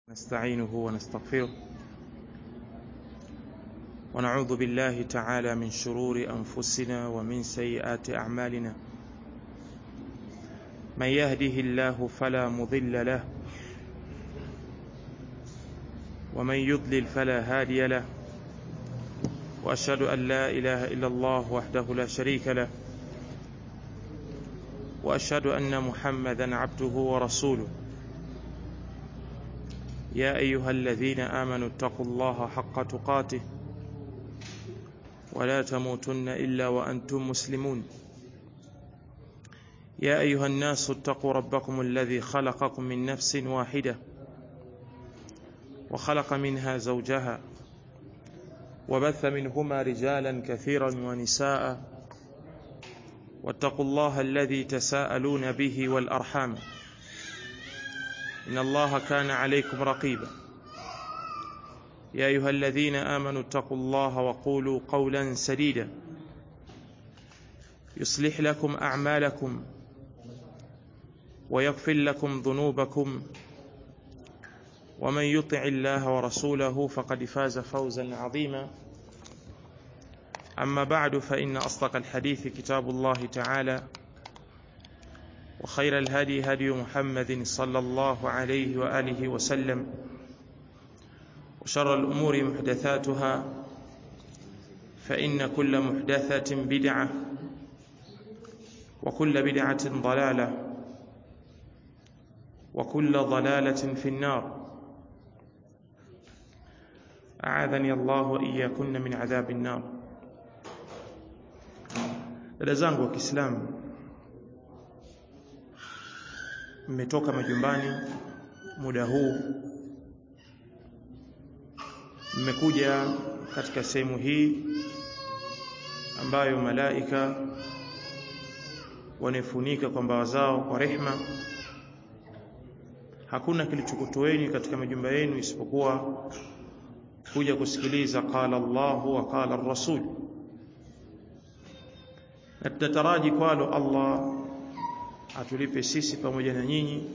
نستعينه ونستغفره ونعوذ بالله تعالى من شرور أنفسنا ومن سيئات أعمالنا. من يهده الله فلا مضل له ومن يضلل فلا هادي له، وأشهد أن لا إله إلا الله وحده لا شريك له، وأشهد أن محمدا عبده ورسوله. يا أيها الذين آمنوا اتقوا الله حق تقاته ولا تموتن إلا وأنتم مسلمون. يا أيها الناس اتقوا ربكم الذي خلقكم من نفس واحدة وخلق منها زوجها وبث منهما رجالا كثيرا ونساء، واتقوا الله الذي تساءلون به والأرحام إن الله كان عليكم رقيبا. يا أيها الذين آمنوا اتقوا الله وقولوا قولا سديدا يصلح لكم أعمالكم ويغفر لكم ذنوبكم، ومن يطع الله ورسوله فقد فاز فوزا عظيما. أما بعد، فإن أصدق الحديث كتاب الله تعالى، وخير الهدي هدي محمد صلى الله عليه وآله وسلم، وشر الأمور محدثاتها، فإن كل محدثة بدعة وكل بدعة ضلالة وكل ضلالة في النار. أعاذني الله وإياكن من عذاب النار. dada zangu wa Kiislamu, mmetoka majumbani muda huu, mmekuja katika sehemu hii ambayo malaika wanafunika kwa mbawa zao kwa rehema. Hakuna kilichokutoeni katika majumba yenu isipokuwa kuja kusikiliza qala Allahu wa qala ar-rasul, na tutataraji kwalo Allah atulipe sisi pamoja na nyinyi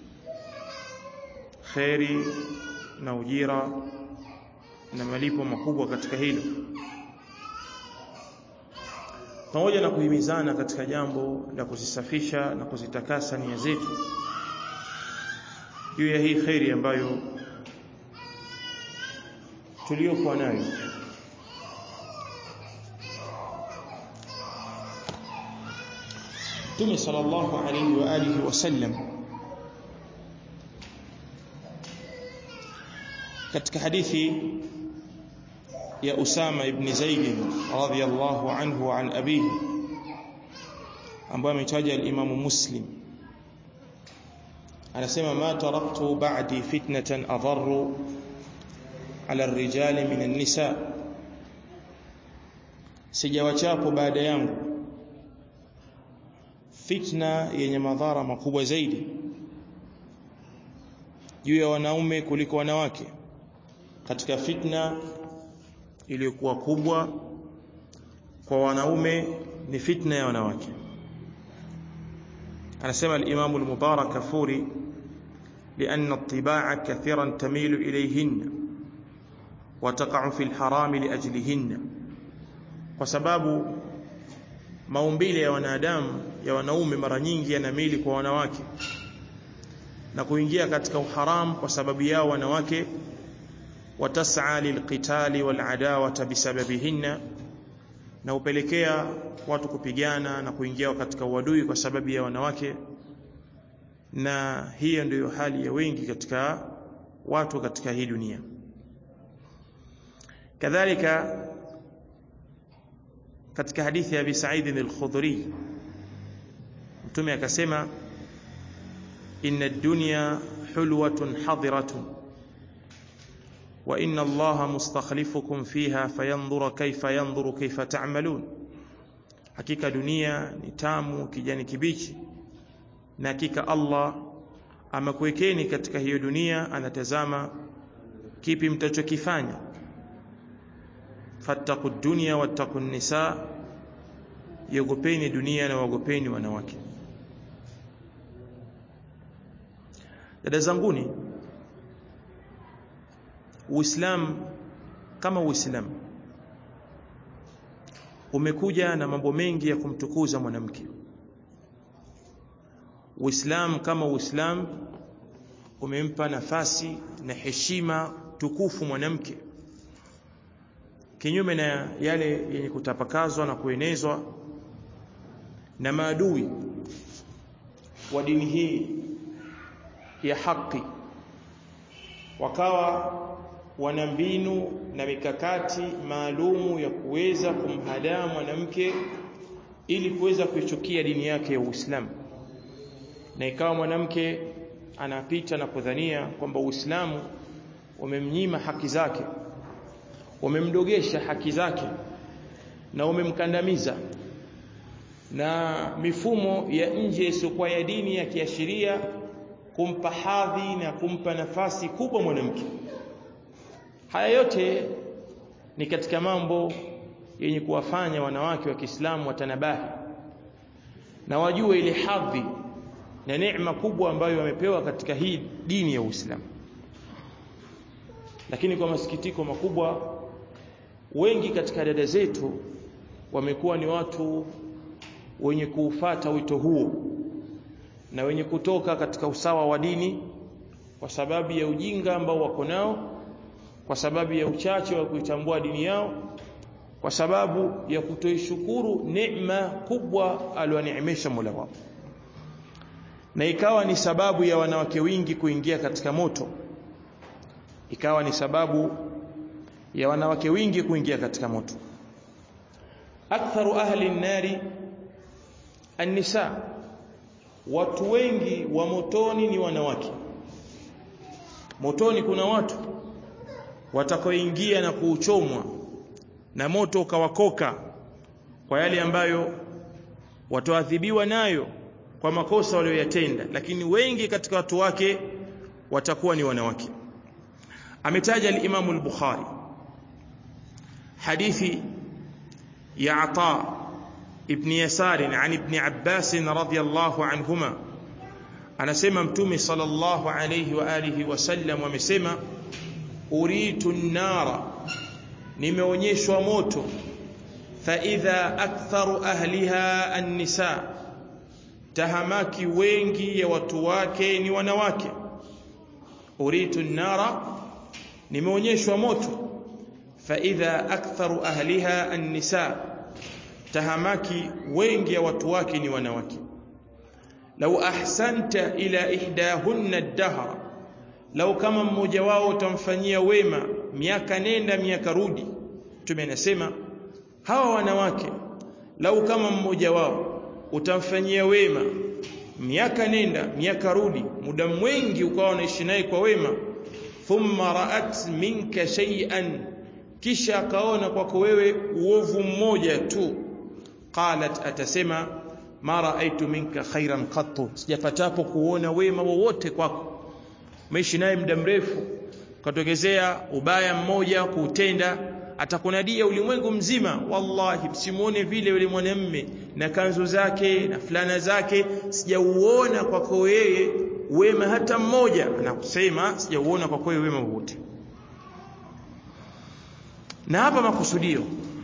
khairi na ujira na malipo makubwa katika hilo, pamoja na kuhimizana katika jambo la kuzisafisha na kuzitakasa nia zetu juu ya hii khairi ambayo tuliyokuwa nayo. Mtume sallallahu alayhi wa alihi wasallam katika hadithi ya Usama ibn Zaid radhiyallahu anhu an abihi, ambayo ametaja al-Imam Muslim, anasema ma taraktu ba'di fitnatan adarru ala ar-rijali min an-nisa, sijawachapo baada yangu fitna yenye madhara makubwa zaidi juu ya wanaume kuliko wanawake. Katika fitna iliyokuwa kubwa kwa wanaume ni fitna ya wanawake. Anasema al-Imam al-Mubarakfuri, لأن الطباع كثيرا تميل إليهن وتقع في الحرام لأجلهن، kwa sababu maumbile ya wanadamu ya wanaume mara nyingi yanamili kwa wanawake na kuingia katika uharamu kwa sababu yao wanawake. Watas'a lilqitali waladawata bisababihinna, na upelekea watu kupigana na kuingia katika uadui kwa sababu ya wanawake. Na hiyo ndio hali ya wengi katika watu katika hii dunia. Kadhalika katika hadithi ya Abi Sa'id al-Khudri, Mtume akasema inna ad-dunya hulwatun hadiratun wa inna Allaha mustakhlifukum fiha fayanzura kayfa ta'malun, hakika dunia ni tamu kijani kibichi, na hakika Allah amekuwekeni katika hiyo dunia, anatazama kipi mtachokifanya. fattaqu ad-dunya wattaqu an-nisa, yogopeni dunia na wagopeni wanawake. Dada zanguni, Uislamu kama Uislamu umekuja na mambo mengi ya kumtukuza mwanamke. Uislamu kama Uislamu umempa nafasi na heshima tukufu mwanamke, kinyume na yale yenye kutapakazwa na kuenezwa na maadui wa dini hii ya haki. Wakawa wana mbinu na mikakati maalumu ya kuweza kumhadaa mwanamke ili kuweza kuichukia dini yake ya Uislamu, na ikawa mwanamke anapita na kudhania kwamba Uislamu umemnyima haki zake, umemdogesha haki zake na umemkandamiza, na mifumo ya nje isiyokuwa ya dini ya kiashiria kumpa hadhi na kumpa nafasi kubwa mwanamke. Haya yote ni katika mambo yenye kuwafanya wanawake wa Kiislamu watanabahi na wajue ile hadhi na neema kubwa ambayo wamepewa katika hii dini ya Uislamu. Lakini kwa masikitiko makubwa, wengi katika dada zetu wamekuwa ni watu wenye kuufata wito huo na wenye kutoka katika usawa wa dini kwa sababu ya ujinga ambao wako nao, kwa sababu ya uchache wa kuitambua dini yao, kwa sababu ya kutoishukuru neema kubwa alioneemesha Mola wao. Na ikawa ni sababu ya wanawake wengi kuingia katika moto, ikawa ni sababu ya wanawake wengi kuingia katika moto. Aktharu ahli an-nari an-nisa, watu wengi wa motoni ni wanawake. Motoni kuna watu watakaoingia na kuuchomwa na moto ukawakoka kwa yale ambayo wataadhibiwa nayo kwa makosa walioyatenda, lakini wengi katika watu wake watakuwa ni wanawake. Ametaja al-Imam al-Bukhari hadithi ya Ata ibn Yasar an ibn Abbas radhiyallahu anhuma, anasema Mtume sallallahu alayhi wa alihi wasallam amesema, uritu an-nara, nimeonyeshwa moto, fa idha aktharu ahliha an-nisa, tahamaki wengi ya watu wake ni wanawake. Uritu an-nara, nimeonyeshwa moto, fa idha aktharu ahliha an-nisa, tahamaki wengi ya watu wake ni wanawake. Law ahsanta ila ihdahunna ad-dahr, lau kama mmoja wao utamfanyia wema miaka nenda miaka rudi. Mtume anasema hawa wanawake, lau kama mmoja wao utamfanyia wema miaka nenda miaka rudi, muda mwingi ukawa unaishi naye kwa wema, thumma ra'at minka shay'an, kisha akaona kwako wewe uovu mmoja tu, qalat, atasema ma ra'aytu minka khairan qattu, sijapatapo kuona wema wowote kwako. Umeishi naye muda mrefu, katokezea ubaya mmoja kuutenda, atakunadia ulimwengu mzima, wallahi msimuone vile yule mwanamume na kanzu zake na fulana zake, sijauona kwako yeye wema hata mmoja. Anakusema sijauona kwako yeye wema wote. Na hapa makusudio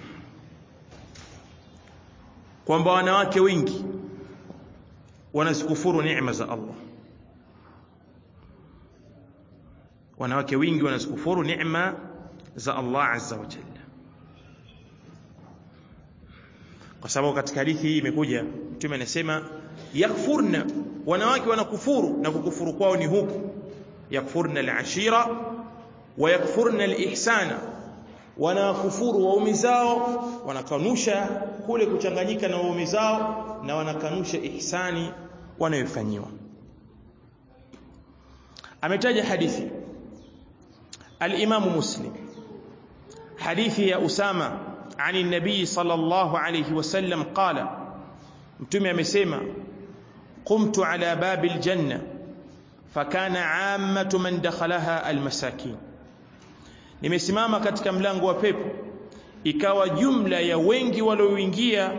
kwamba wanawake wengi wanazikufuru neema za Allah. Wanawake wengi wanazikufuru neema za Allah azza wa jalla, kwa sababu katika hadithi hii imekuja Mtume anasema yakfurna, wanawake wanakufuru, na kukufuru kwao ni huku, yakfurna al-ashira wa yakfurna al-ihsana, wanakufuru waume zao, wanakanusha kule kuchanganyika na waume zao, na wanakanusha ihsani wanayofanyiwa. Ametaja hadithi al-Imam Muslim, hadithi ya Usama عن النبي صلى الله عليه وسلم قال, Mtume amesema, قمت على باب الجنة فكان عامة من دخلها المساكين, nimesimama katika mlango wa pepo, ikawa jumla ya wengi walioingia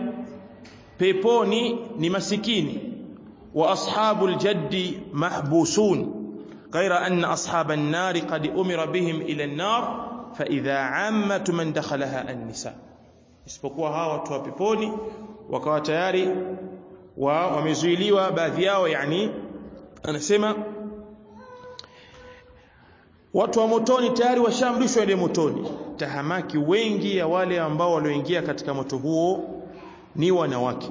peponi ni masikini. Wa ashabul jaddi mahbusun, ghaira anna ashaban nari qad umira bihim ila an-nar fa idha ammatu man dakhalaha an-nisa, isipokuwa hawa watu wa peponi wakawa tayari wamezuiliwa baadhi yao. Yani anasema watu wa motoni tayari washaamrishwa ile motoni. Tahamaki wengi ya wale ambao walioingia katika moto huo ni wanawake.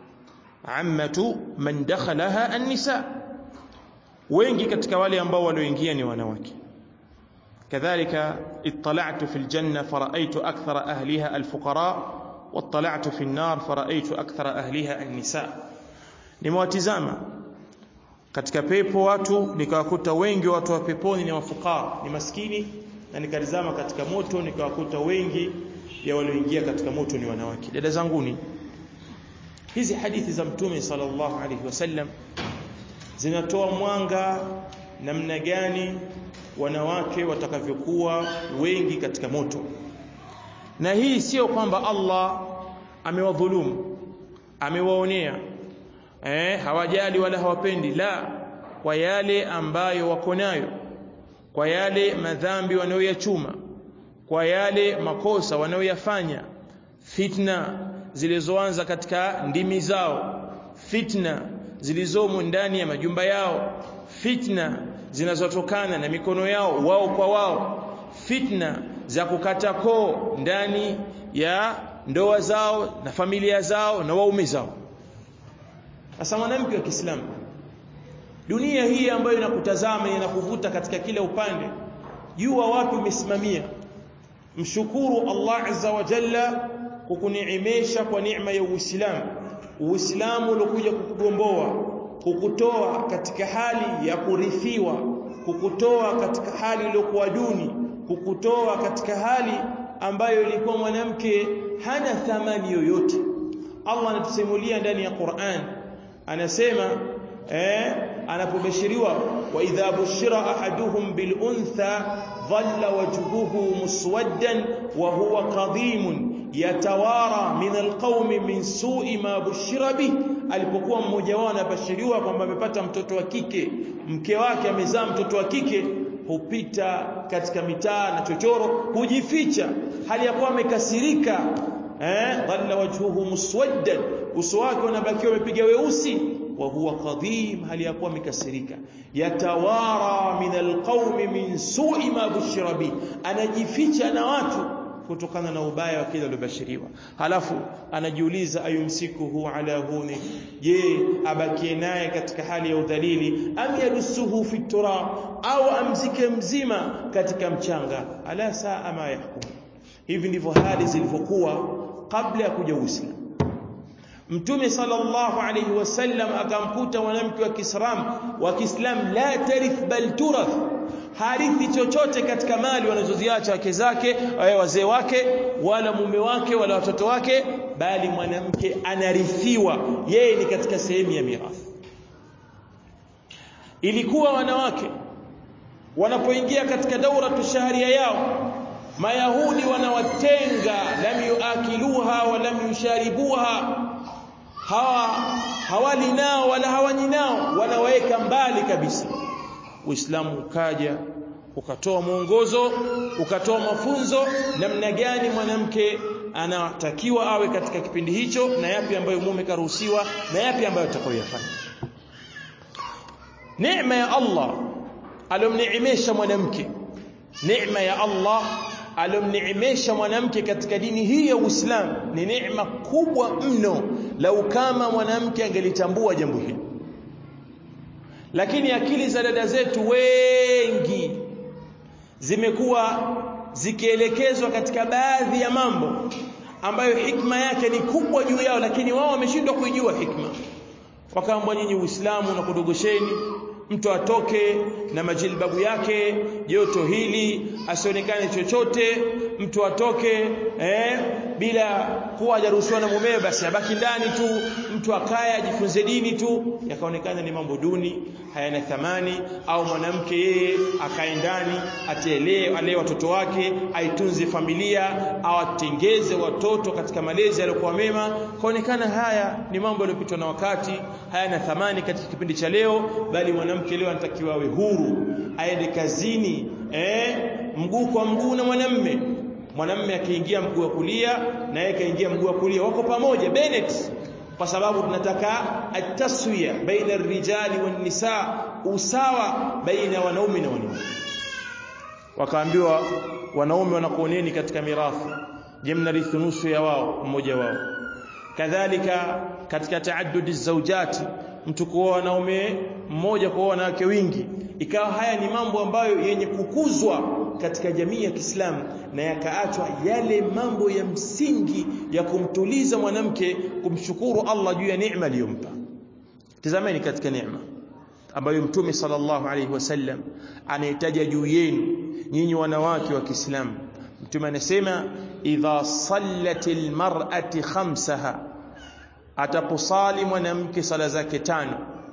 Ammatu man dakhalaha an-nisa, wengi katika wale ambao walioingia ni wanawake. Kadhalika ittala'tu fil janna fara'aytu akthara ahliha al-fuqara wattala'tu fil nar fara'aytu akthara ahliha an-nisa, nimewatizama katika pepo watu nikawakuta wengi watu wa peponi ni wafukara, ni maskini, na nikalizama katika moto nikawakuta wengi ya walioingia katika moto ni wanawake. Dada zanguni, hizi hadithi za Mtume sallallahu alayhi wasallam zinatoa mwanga namna gani wanawake watakavyokuwa wengi katika moto. Na hii sio kwamba Allah amewadhulumu, amewaonea, hawajali wala hawapendi, la, kwa yale ambayo wako nayo, kwa yale madhambi wanayoyachuma, kwa yale makosa wanayoyafanya, fitna zilizoanza katika ndimi zao, fitna zilizomo ndani ya majumba yao, fitna zinazotokana na mikono yao wao kwa wao, fitna za kukata koo ndani ya ndoa zao na familia zao na waume zao. Sasa mwanamke wa Kiislamu, dunia hii ambayo inakutazama inakuvuta katika kila upande, jua wapi umesimamia. Mshukuru Allah azza wa jalla kukuniimesha kwa neema ya Uislamu. Uislamu uliokuja kukugomboa, kukutoa katika hali ya kurithiwa, kukutoa katika hali iliyokuwa duni, kukutoa katika hali ambayo ilikuwa mwanamke hana thamani yoyote. Allah anatusimulia ndani ya Qur'an, anasema anapobashiriwa, wa idha bushira ahaduhum bil untha dhalla wajhuhu muswaddan wa huwa qadhimun yatawara min alqawmi min su'i ma bushira bih, alipokuwa mmoja wao anabashiriwa kwamba amepata mtoto wa kike, mke wake amezaa mtoto wa kike, hupita katika mitaa na chochoro hujificha hali ya kuwa amekasirika. Dhalla wajhuhu muswaddan, uso wake unabakia umepiga weusi, wa huwa qadhim, hali ya kuwa amekasirika. Yatawara min alqawmi min su'i ma bushira bih, anajificha na watu kutokana na ubaya wa kile aliyobashiriwa. Halafu anajiuliza, ayumsikuhu ala huni, je, abakie naye katika hali ya udhalili, am yadusuhu fi turab, au amzike mzima katika mchanga. Ala saa ma yahkum. Hivi ndivyo hali zilivyokuwa kabla ya kuja Uislamu. Mtume sallallahu alayhi wasallam akamkuta mwanamke wa Kiislamu la tarith bal turath, harithi chochote katika mali wanazoziacha wake zake, wazee wake, wala mume wake, wala watoto wake, bali mwanamke anarithiwa, yeye ni katika sehemu ya mirathi. Ilikuwa wanawake wanapoingia katika daura shahria yao, Mayahudi wanawatenga, lam yuakiluha wa lam yusharibuha, hawali nao wala hawanyi nao, wanaweka mbali kabisa. Uislamu ukaja ukatoa mwongozo, ukatoa mafunzo namna gani mwanamke anatakiwa awe katika kipindi hicho, na yapi ambayo mume karuhusiwa na yapi ambayo atakayofanya. Neema ya Allah alomneemesha mwanamke, neema ya Allah alomneemesha mwanamke katika dini hii ya Uislamu ni neema kubwa mno, lau kama mwanamke angelitambua jambo hili. Lakini akili za dada zetu wengi zimekuwa zikielekezwa katika baadhi ya mambo ambayo hikma yake ni kubwa juu yao, lakini wao wameshindwa kuijua hikma. Wakaambwa, nyinyi Uislamu na kudogosheni, mtu atoke na majilbabu yake, joto hili asionekane chochote, mtu atoke bila kuwa hajaruhusiwa na mumewe, basi abaki ndani tu, mtu akaya ajifunze dini tu yakaonekana ni mambo duni, hayana thamani, au mwanamke yeye akae ndani alewe watoto wake, aitunze familia, au atengeze watoto katika malezi yaliyokuwa mema, kaonekana haya ni mambo yaliyopitwa na wakati, hayana thamani katika kipindi cha leo. Bali mwanamke leo anatakiwa awe huru, aende kazini mguu kwa mguu na mwanamume akiingia mguu wa kulia na yeye kaingia mguu wa kulia, wako pamoja Bennett, kwa sababu tunataka at-taswiya baina ar-rijali wan-nisaa, usawa baina wanaume na wanawake. Wakaambiwa wanaume wanakuoneni katika mirathi, je, mnarithi nusu ya wao mmoja wao. Kadhalika katika taaddud az-zawjati, mtu kuoa wanaume mmoja kwa wanawake wingi, ikawa haya ni mambo ambayo yenye kukuzwa katika jamii ya Kiislamu, na yakaachwa yale mambo ya msingi ya kumtuliza mwanamke, kumshukuru Allah juu ya neema aliyompa. Tazameni katika neema ambayo Mtume sallallahu alayhi wasallam anahitaja juu yenu nyinyi wanawake wa Kiislamu. Mtume anasema idha sallatil mar'ati khamsaha, ataposali mwanamke sala zake 5,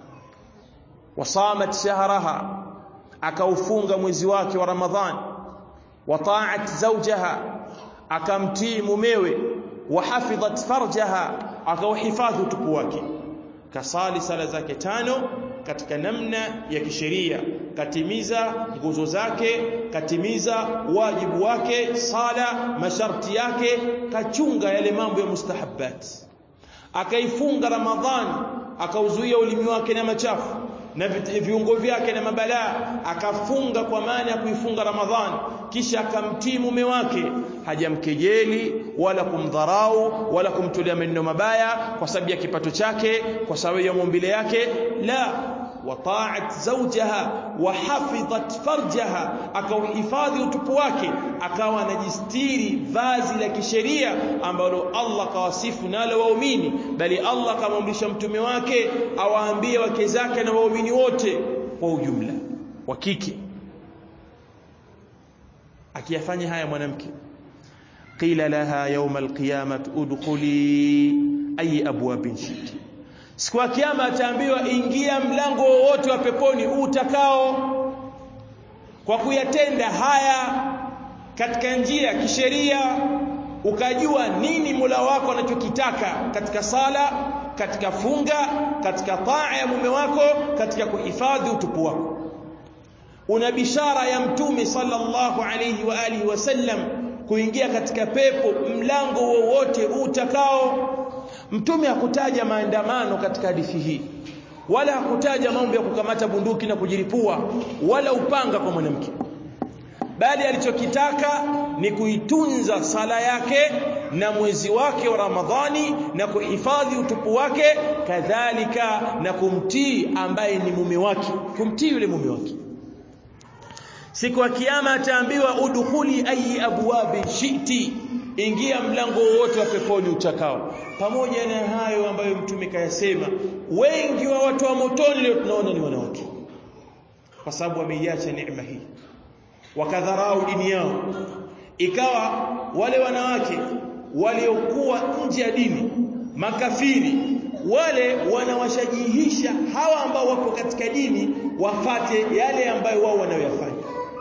wasamat shahraha, akaufunga mwezi wake wa Ramadhani, wa ta'at zawjaha, akamtii mumewe, wa hafidhat farjaha, akauhifadhi utupu wake, kasali sala zake 5 katika namna ya kisheria, katimiza nguzo zake, katimiza wajibu wake, sala masharti yake, kachunga yale mambo ya mustahabbat, akaifunga Ramadhani, akauzuia ulimi wake na machafu na viungo vyake na mabalaa, akafunga kwa maana ya kuifunga Ramadhani, kisha akamtii mume wake, hajamkejeli wala kumdharau wala kumtolea maneno mabaya kwa sababu ya kipato chake, kwa sababu ya maumbile yake, la, wa ta'at zawjaha wa hafidhat farjaha, akauhifadhi utupu wake, akawa anajistiri vazi la kisheria ambalo Allah kawasifu nalo waumini, bali Allah kamamrisha mtume wake awaambie wake zake na waumini wote kwa ujumla wa kike. Akiyafanya haya mwanamke, qila laha yawm alqiyamah udkhuli ay abwabin shiti, siku ya kiyama ataambiwa ingia mlango wowote wa peponi utakao, kwa kuyatenda haya katika njia ya kisheria, ukajua nini Mola wako anachokitaka katika sala, katika funga, katika taa ya mume wako, katika kuhifadhi utupu wako. Una bishara ya Mtume sallallahu alayhi wa alihi wasallam kuingia katika pepo mlango wowote utakao. Mtume hakutaja maandamano katika hadithi hii, wala hakutaja mambo ya kukamata bunduki na kujilipua wala upanga kwa mwanamke, bali alichokitaka ni kuitunza sala yake na mwezi wake wa Ramadhani na kuhifadhi utupu wake, kadhalika na kumtii ambaye ni mume wake, kumtii yule mume wake. Siku ya kiyama ataambiwa udkhuli ayi abwabi shiti, ingia mlango wote wa peponi utakao. Pamoja na hayo ambayo Mtume kayasema, wengi wa watu wa motoni leo tunaona ni wanawake, kwa sababu wameiacha neema hii, wakadharau dini yao. Ikawa wale wanawake waliokuwa nje ya dini, makafiri, wale wanawashajihisha hawa ambao wapo katika dini wafate yale ambayo wao wanayoyafanya.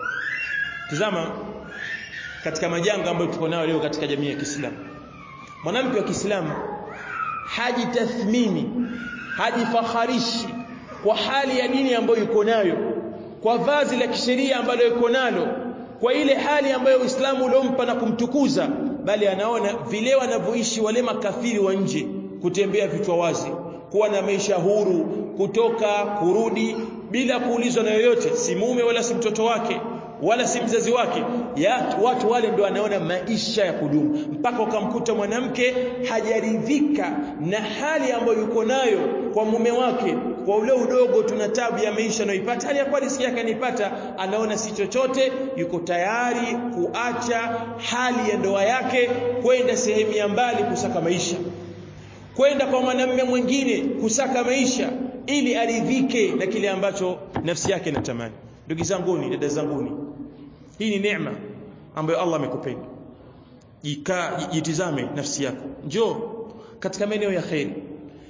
Tazama katika majanga ambayo tuko nayo leo katika jamii ya Kiislamu, mwanamke wa Kiislamu hajitathmini, hajifakharishi kwa hali ya dini ambayo yuko nayo, kwa vazi la kisheria ambalo yuko nalo, kwa ile hali ambayo Uislamu uliompa na kumtukuza, bali anaona vile wanavyoishi wale makafiri wa nje, kutembea vichwa wazi, kuwa na maisha huru, kutoka kurudi bila kuulizwa na yoyote, si mume wala si mtoto wake wala si mzazi wake. Watu wale ndio wanaona maisha ya kudumu, mpaka ukamkuta mwanamke hajaridhika na hali ambayo yuko nayo kwa mume wake, kwa ule udogo tuna tabu ya maisha anayoipata, hali ya kwa riziki yake anipata, anaona si chochote, yuko tayari kuacha hali ya ndoa yake kwenda sehemu ya mbali kusaka maisha, kwenda kwa mwanamume mwingine kusaka maisha ili aridhike na kile ambacho nafsi yake inatamani. Ndugu zanguni, dada zanguni, hii ni neema ambayo Allah amekupenda. Jitizame nafsi yako, njoo katika maeneo ya khairi,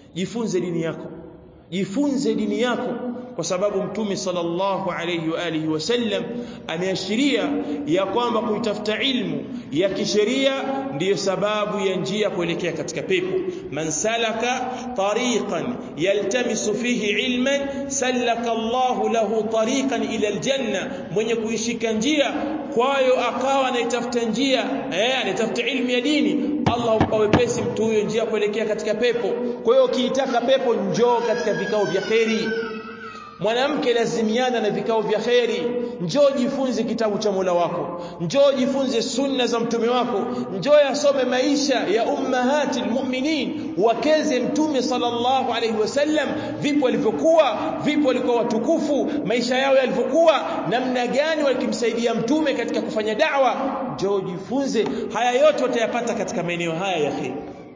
jifunze dini yako, jifunze dini yako, kwa sababu Mtume sallallahu alayhi wa alihi wasallam ameashiria ya kwamba kuitafuta ilmu ya kisheria ndiyo sababu ya njia kuelekea katika pepo. Man salaka tariqan yaltamisu fihi ilman salaka Allahu lahu tariqan ila aljanna, mwenye kuishika njia kwayo akawa anaitafuta njia anatafuta ilmu ya dini, Allah humpa wepesi mtu huyo njia kuelekea katika pepo. Kwa hiyo ukiitaka pepo, njoo katika vikao vya kheri. Mwanamke lazimiana na vikao vya kheri. Njoo jifunze kitabu cha Mola wako, njoo jifunze sunna za mtume wako, njoo yasome maisha ya ummahatil mu'minin, wakeze Mtume sallallahu alayhi wasallam, vipo walivyokuwa, vipo walikuwa watukufu, maisha yao yalivyokuwa, namna gani walikimsaidia mtume katika kufanya da'wa. Njoo jifunze haya yote, utayapata katika maeneo haya ya kheri.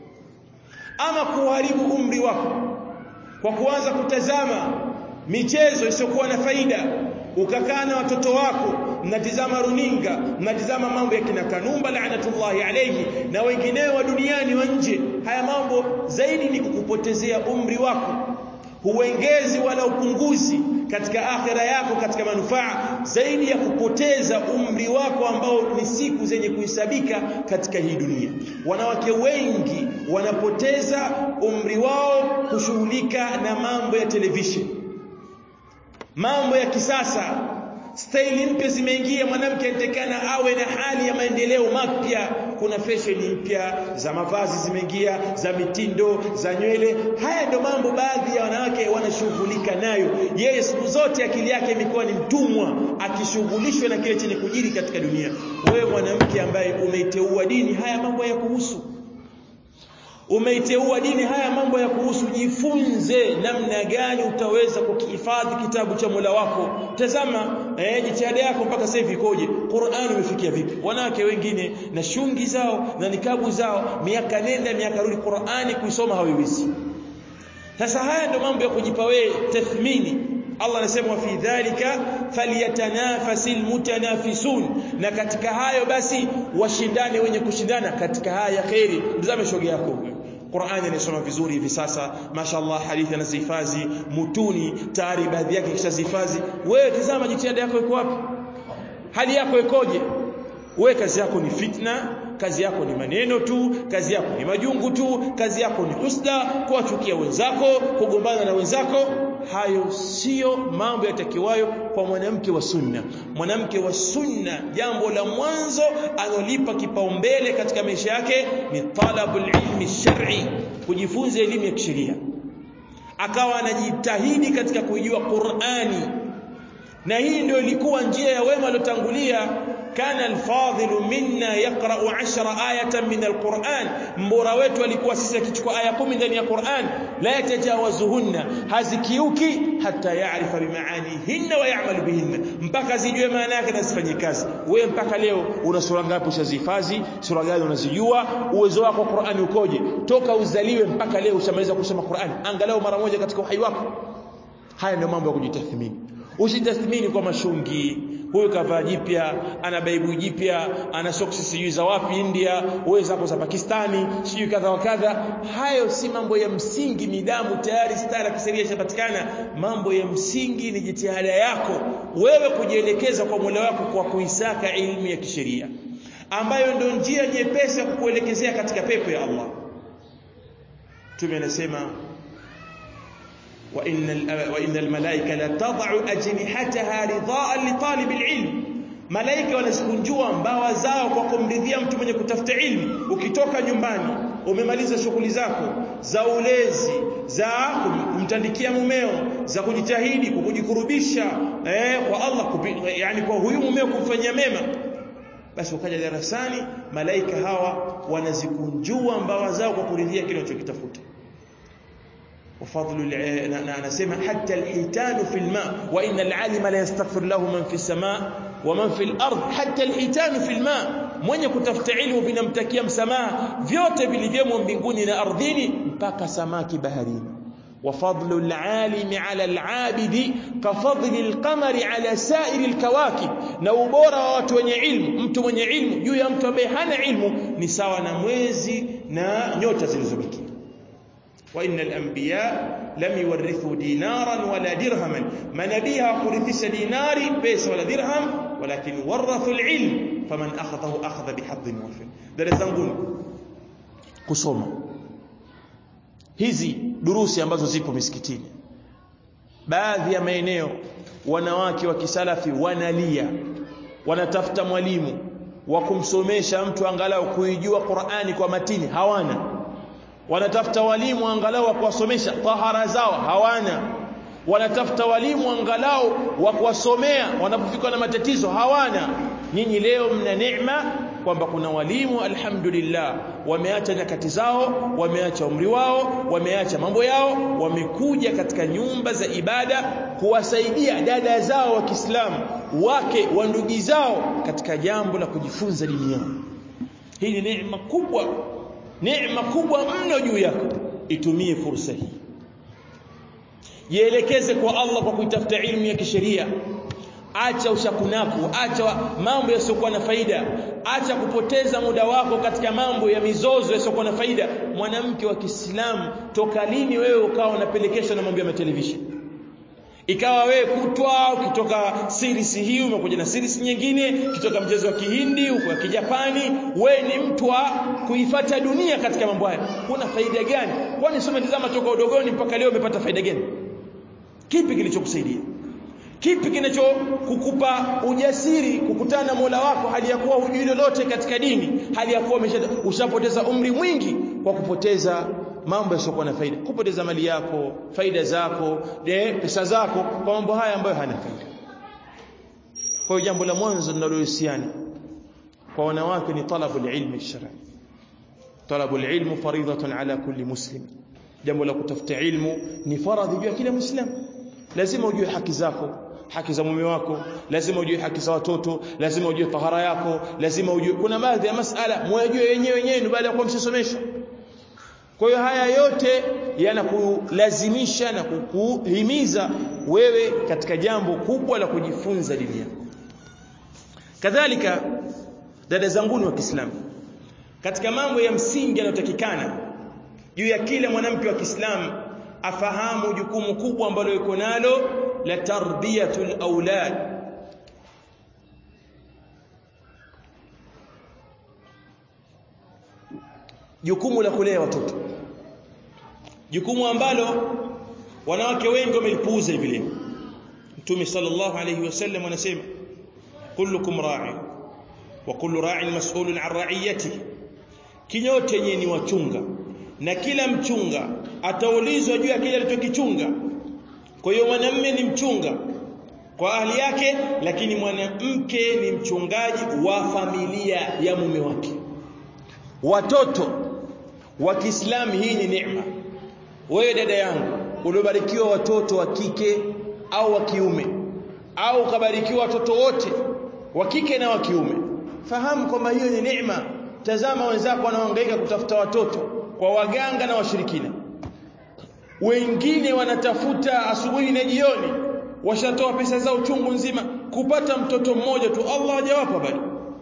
Ama kuharibu umri wako kwa kuanza kutazama michezo isiyokuwa na faida, ukakaa na watoto wako mnatizama runinga, mnatizama mambo ya kina Kanumba laanatullahi alayhi na wengineo wa duniani wa nje, haya mambo zaidi ni kukupotezea umri wako, huongezi wala upunguzi katika akhira yako, katika manufaa, zaidi ya kupoteza umri wako ambao ni siku zenye kuhesabika katika hii dunia. Wanawake wengi wanapoteza umri wao kushughulika na mambo ya television, mambo ya kisasa, staili mpya zimeingia. Mwanamke anatakana awe na hali ya maendeleo mapya. Kuna fashion mpya za mavazi zimeingia, za mitindo, za nywele. Haya ndio mambo baadhi ya wanawake wanashughulika nayo. Yeye siku zote akili yake imekuwa ni mtumwa, akishughulishwa na kile chenye kujiri katika dunia. Wewe mwanamke ambaye umeiteua dini, haya mambo ya kuhusu, umeiteua dini, haya mambo ya kuhusu. Jifunze namna gani utaweza kukihifadhi kitabu cha Mola wako. Tazama jitihada yako mpaka sasa hivi ikoje, Qur'an imefikia vipi. Wanawake wengine na shungi zao na nikabu zao, miaka nenda miaka rudi, Qur'ani kuisoma hawaiwezi. Sasa haya ndio mambo ya kujipa wewe tathmini. Allah anasema fi dhalika falyatanafasil mutanafisun, na katika hayo basi washindane wenye kushindana katika haya khairi. Mtazame shoga yako, Qur'ani anasoma vizuri hivi sasa, mashaallah, hadithi anazifazi, mutuni tayari baadhi yake kishazifazi. Wewe tazama jitihada yako iko wapi, hali yako ikoje? Wewe kazi yako ni fitna, kazi yako ni maneno tu, kazi yako ni majungu tu, kazi yako ni husda, kuwachukia wenzako, kugombana na wenzako. Hayo sio mambo yatakiwayo kwa mwanamke wa sunna. Mwanamke wa sunna, jambo la mwanzo anolipa kipaumbele katika maisha yake ni talabul ilmi shar'i, kujifunza elimu ya kisheria, akawa anajitahidi katika kujua Qur'ani. Na hii ndio ilikuwa njia ya wema waliotangulia. Kana alfadhilu minna yaqra'u 10 ayatan min alquran, mbora wetu alikuwa sisi akichukua aya 10 ndani ya Qur'an, la yatajawazuhunna, hazikiuki, hata yaarifa bimaanihinna wa ya'malu bihinna, mpaka zijue maana yake na zifanye kazi. Wewe mpaka leo una sura ngapi ushazifazi? Sura gani unazijua? Uwezo wako wa Qur'ani ukoje? Toka uzaliwe mpaka leo ushamaliza kusoma Qur'ani angalau mara moja katika uhai wako? Haya ndio mambo ya kujitathmini. Usitathmini kwa mashungi, huyu kavaa jipya, ana baibu jipya, ana soksi sijui za wapi India, wewe zako za Pakistani, sijui kadha wa kadha. Hayo si mambo ya msingi. Midamu tayari stara kisheria ishapatikana, mambo ya msingi ni jitihada yako wewe kujielekeza kwa Mola wako kwa kuisaka elimu ya kisheria, ambayo ndio njia nyepesi ya kukuelekezea katika pepo ya Allah. Mtume anasema وإن الملائكة لا تضع أجنحتها رضاء لطالب العلم, malaika wanazikunjua mbawa zao kwa kumridhia mtu mwenye kutafuta ilmu. Ukitoka nyumbani umemaliza shughuli zako za ulezi, za kumtandikia mumeo, za kujitahidi kujikurubisha kwa Allah, yani kwa huyu mumeo kumfanyia mema, basi ukaja darasani, malaika hawa wanazikunjua mbawa zao kwa kuridhia kile unachokitafuta. وفضل نسمع حتى الحيتان في الماء وإن العالم لا يستغفر له من في السماء ومن في الأرض. حتى الحيتان في الماء, mwenye kutafuta ilmu vinamtakia msamaha vyote vilivyomo mbinguni na ardhini mpaka samaki baharini. وفضل العالم على العابد كفضل القمر على سائر الكواكب, na ubora wa watu wenye ilmu, mtu mwenye ilmu juu ya mtu ambaye hana ilmu ni sawa na mwezi na nyota zilizobakia. wa innal anbiya lam yuwarithu dinaran wala dirhaman, manabii hawakurithisha dinari pesa wala dirham, walakin warathu alilm faman akhadhahu akhadha bihadhin wafir. Dada zangu, kusoma hizi durusi ambazo zipo misikitini, baadhi ya maeneo wanawake wa kisalafi wanalia, wanatafuta mwalimu wa kumsomesha mtu angalau kuijua Qur'ani kwa matini, hawana. Wanatafuta walimu angalau wa kuwasomesha tahara zao, hawana. Wanatafuta walimu angalau wa kuwasomea wanapofika na matatizo, hawana. Nyinyi leo mna neema kwamba kuna walimu, alhamdulillah, wameacha nyakati zao, wameacha umri wao, wameacha mambo yao, wamekuja katika nyumba za ibada kuwasaidia dada zao wa Kiislamu, wake wa ndugu zao katika jambo la kujifunza dini yao. Hii ni neema kubwa, neema kubwa mno juu yako. Itumie fursa hii, jielekeze kwa Allah kwa kuitafuta ilmu ya kisheria. Acha ushakunaku, acha mambo yasiyokuwa na faida, acha kupoteza muda wako katika mambo ya mizozo yasiyokuwa na faida. Mwanamke wa Kiislamu, toka lini wewe ukawa unapelekeshwa na mambo ya television? Ikawa wewe kutwa ukitoka series hii umekuja na series nyingine, kitoka mchezo wa Kihindi huko wa Kijapani, wewe ni mtu wa kuifuata dunia katika mambo haya. Kuna faida gani? Kwani soma tazama toka udogoni mpaka leo umepata faida gani? Kipi kilichokusaidia? Kipi kinachokukupa ujasiri kukutana na Mola wako hali ya kuwa hujui lolote katika dini, hali ya kuwa ushapoteza umri mwingi kwa kupoteza mambo yasiyokuwa na faida, kupoteza mali yako, faida zako, pesa zako kwa mambo haya ambayo hana faida? Kwa hiyo jambo la mwanzo linalohusiana kwa wanawake ni talabul ilmi shar'i. Talabul ilmu faridhatun ala kulli muslim. Jambo la kutafuta ilmu ni faradhi juu ya kila Muislamu. Lazima ujue haki zako, haki za mume wako, lazima ujue haki za watoto, lazima ujue tahara yako, lazima ujue. Kuna baadhi ya masala mwajue wenyewe baada ya kumsomesha. Kwa hiyo haya yote yanakulazimisha na kukuhimiza wewe katika jambo kubwa la kujifunza dini yako. Kadhalika dada zangu wa Kiislamu, katika mambo ya msingi yanayotakikana juu ya kila mwanamke wa Kiislamu afahamu jukumu kubwa ambalo yuko nalo la tarbiyatul aulad. Jukumu la kulea watoto, jukumu ambalo wanawake wengi wamelipuuza hivi leo. Mtume sallallahu alayhi wasallam anasema kullukum ra'i wa kullu ra'in mas'ulun 'an ra'iyatihi, kinyote nyinyi ni wachunga na kila mchunga ataulizwa juu ya kile alichokichunga. Kwa hiyo mwanamume ni mchunga kwa ahli yake, lakini mwanamke ni mchungaji wa familia ya mume wake. Watoto wa Kiislamu, hii ni neema. Wewe dada yangu uliobarikiwa watoto wa kike au wa kiume, au ukabarikiwa watoto wote wa kike na wa kiume, fahamu kwamba hiyo ni neema. Tazama wenzako wanaohangaika kutafuta watoto kwa waganga na washirikina. Wengine wanatafuta asubuhi na jioni, washatoa pesa zao chungu nzima kupata mtoto mmoja tu, Allah hajawapa bali.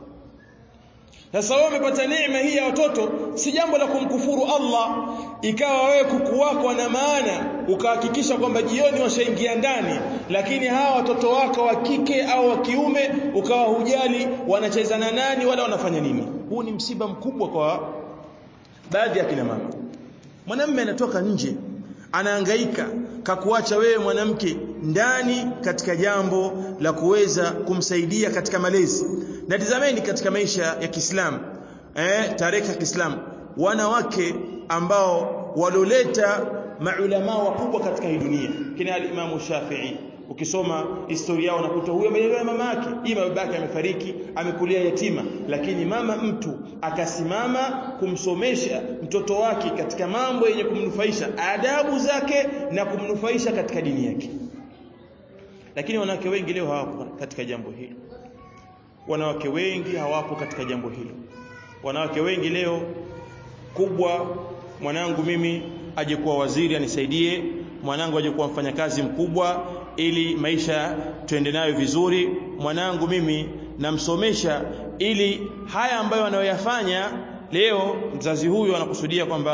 Sasa wewe umepata neema hii ya watoto, si jambo la kumkufuru Allah ikawa wewe kuku wako na maana ukahakikisha kwamba jioni washaingia ndani, lakini hawa watoto wako wa kike au wa kiume ukawa hujali wanacheza na nani wala wanafanya nini. Huu ni msiba mkubwa kwa baadhi ya kina mama. Mwanamume anatoka nje anahangaika kakuacha wewe mwanamke ndani katika jambo la kuweza kumsaidia katika malezi. Na tazameni katika maisha ya Kiislamu, tarehe ya Kiislamu, wanawake ambao waloleta maulama wakubwa katika hii dunia, kina al-Imam Shafi'i. Ukisoma historia yao unakuta huyo amelelewa mama yake, ima babake amefariki, amekulia yatima, lakini mama mtu akasimama kumsomesha mtoto wake katika mambo yenye kumnufaisha adabu zake na kumnufaisha katika dini yake. Lakini wanawake wengi leo hawapo katika jambo hilo. Wanawake wengi hawapo katika jambo hilo. Wanawake wengi leo kubwa, mwanangu mimi aje kuwa waziri anisaidie, mwanangu aje kuwa mfanyakazi mkubwa ili maisha tuende nayo vizuri, mwanangu mimi namsomesha ili haya ambayo anayoyafanya leo. Mzazi huyu anakusudia kwamba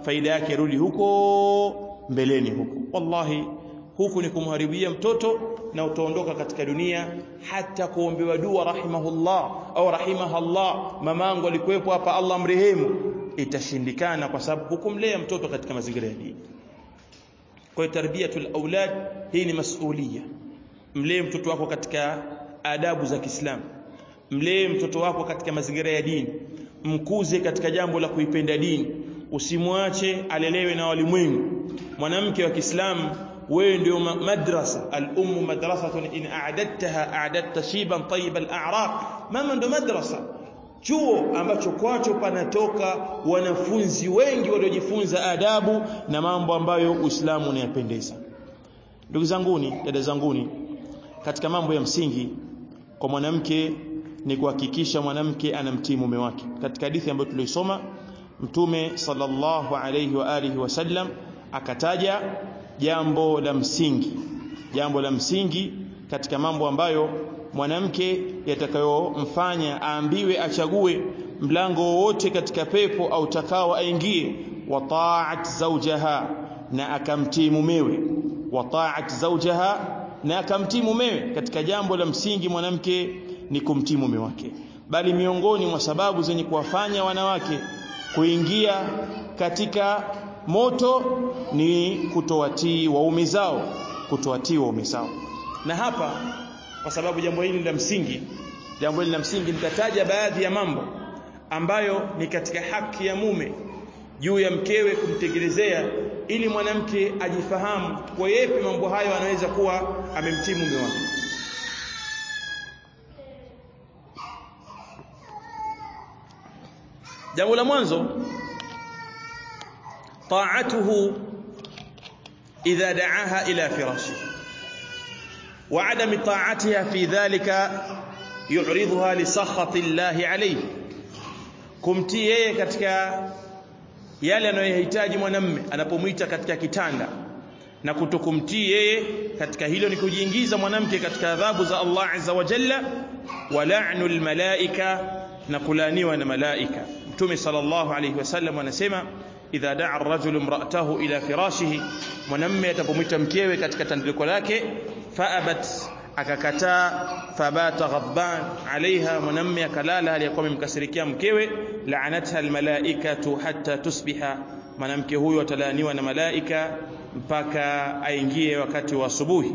faida yake rudi huko mbeleni huko. Wallahi huku ni kumharibia mtoto na utaondoka katika dunia. Hata kuombewa dua rahimahullah au rahimahallah, mamangu alikuwepo hapa Allah mrehemu, itashindikana kwa sababu hukumlea mtoto katika mazingira ya dini. Kwa tarbiyatul aulad hii ni masuhulia. Mlee mtoto wako katika adabu za Kiislamu, mlee mtoto wako katika mazingira ya dini, mkuze katika jambo la kuipenda dini, usimwache alelewe na walimwengu. Mwanamke wa Kiislamu wewe ndio madrasa. Al-ummu madrasatun in a'dadtaha a'dadta shiban tayyib al-a'raq. Mama ndio madrasa, chuo ambacho kwacho panatoka wanafunzi wengi waliojifunza adabu na mambo ambayo Uislamu unayapendeza. Ndugu zanguni, dada zanguni, katika mambo ya msingi kwa mwanamke ni kuhakikisha mwanamke anamtii mume wake. Katika hadithi ambayo tulisoma, Mtume sallallahu alayhi wa alihi wasallam akataja jambo la msingi katika mambo ambayo mwanamke yatakayomfanya aambiwe achague mlango wote katika pepo au takao aingie. Wa ta'at zawjaha, na akamtii mumewe. Wa ta'at zawjaha, na akamtii mumewe. Katika jambo la msingi mwanamke ni kumtii mume wake. Bali miongoni mwa sababu zenye kuwafanya wanawake kuingia katika moto ni kutowatii waume zao, Na hapa kwa sababu jambo hili la msingi nitataja baadhi ya mambo ambayo ni katika haki ya mume juu ya mkewe kumtekelezea, ili mwanamke ajifahamu kwa yepi mambo hayo anaweza kuwa amemtii mume wake. Jambo la mwanzo, طاعته إذا دعاها إلى فراشه، وعدم طاعتها في ذلك يعرضها لسخط الله عليه. kumtii yeye katika yale anayohitaji mwanamume anapomuita katika kitanda, na kutokumtii yeye katika hilo ni kujiingiza mwanamke katika adhabu za Allah azza wa jalla. Wa la'nul malaika, na kulaaniwa na malaika. Mtume sallallahu alayhi wasallam anasema, idha da'a ar-rajulu imra'atahu ila firashihi, mwanamume atapomwita mkewe katika tandiko lake, fa'abat, akakataa, fabata ghadban alaiha, mwanamume akalala aliyakuwa amemkasirikia mkewe, la'anatha al-malaikatu hatta tusbiha, mwanamke huyo atalaaniwa na malaika mpaka aingie wakati wa asubuhi.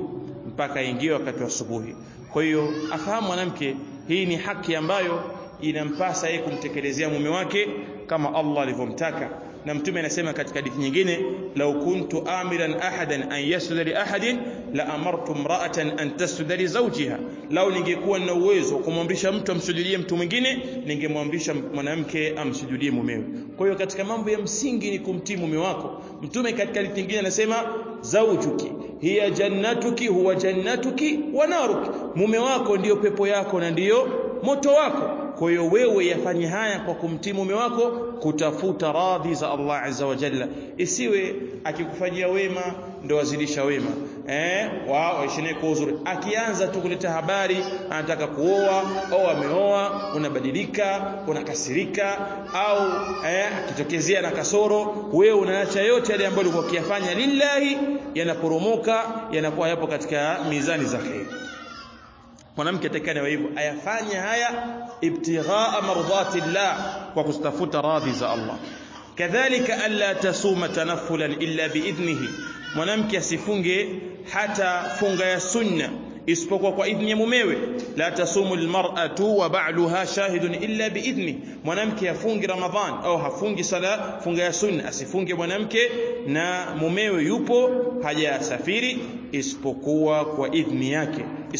Kwa hiyo afahamu mwanamke hii ni haki ambayo inampasa yeye kumtekelezea mume wake kama Allah alivyomtaka. Na Mtume anasema katika hadithi nyingine, law kuntu amiran ahadan an yasjuda li ahadin la amartu imra'atan an tasjuda li zawjiha, lao ningekuwa na uwezo kumwamrisha mtu amsujudie mtu mwingine, ningemwamrisha mwanamke amsujudie mumewe. Kwa hiyo katika mambo ya msingi ni kumtii mume wako. Mtume katika hadithi nyingine anasema, zawjuki hiya jannatuki huwa jannatuki wa naruki, mume wako ndiyo pepo yako na ndiyo moto wako. Kwa hiyo wewe yafanye haya kwa kumtii mume wako, kutafuta radhi za Allah azza wa jalla. Isiwe akikufanyia wema ndo wazidisha wema, wao waishine kwa uzuri. Akianza tu kuleta habari anataka kuoa au ameoa, unabadilika, unakasirika, au akitokezea na kasoro, wewe unaacha yote yale ambayo ulikuwa ukiyafanya lillahi, yanaporomoka, yanakuwa yapo katika mizani za khair. Mwanamke atakana hivyo ayafanya haya ibtighaa mardhatillah, kwa kustafuta radhi za Allah. Kadhalika alla tasuma tanaffulan illa biidhnihi, mwanamke asifunge hata funga ya sunna isipokuwa kwa idhni ya mumewe. La tasumu almar'atu wa ba'luha shahidun illa biidhni, mwanamke afungi Ramadhan au hafungi sala funga ya sunna, asifunge mwanamke na mumewe yupo hajasafiri isipokuwa kwa idhni yake.